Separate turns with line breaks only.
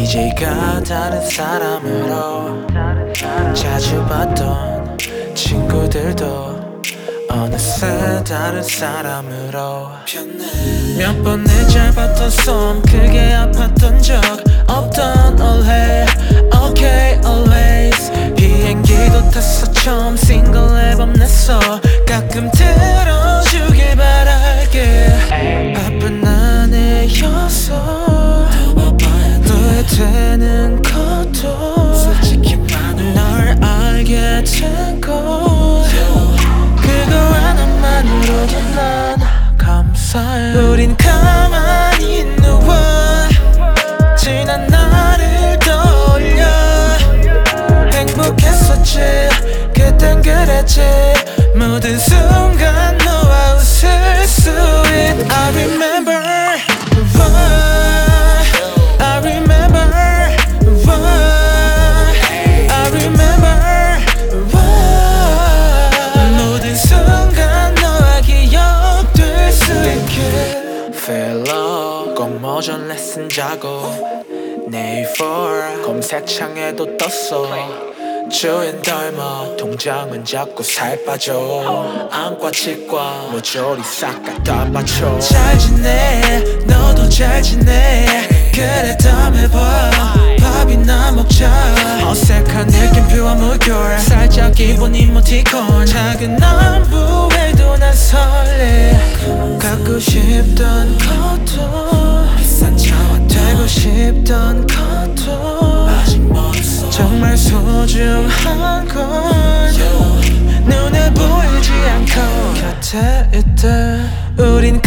이제가 다른 사람으로 자주 봤던 친구들도 어느새 다른 사람으로 몇 번의 짧았던 손 크게 아팠던 적 없던 올해 Okay always 비행기도 탔어 처음 싱글 앨범 냈어 가끔 들어주길 바랄게 바쁜 아내여서 후회되는 것도 솔직히 널 알게 된것 그거 하나만으로도 난 감사해 우린 가만히 누워 지난 날을 떠올려 행복했었지 그땐 그랬지 모든 순간 너와 웃을 수 있 I remember I remember I remember 모든 순간 너와 기억될 수 있게 Feel love 꼭 모전 레슨 자고 내일 for 검색창에도 떴어 주인 닮아 통장은 자꾸 살 빠져 안과 치과 모조리 싹 갖다 바쳐 잘 지내 너도 잘 지내 그래 다음에 봐 밥이나 먹자 어색한 느낌표와 무결 살짝 기본 이모티콘 작은 안부에도 난 설레 갖고 싶던 것도 비싼 차와 되고 싶던 것도 아직 멀었어 정말 소중한 건 눈에 보이지 않고 곁에 있다 우린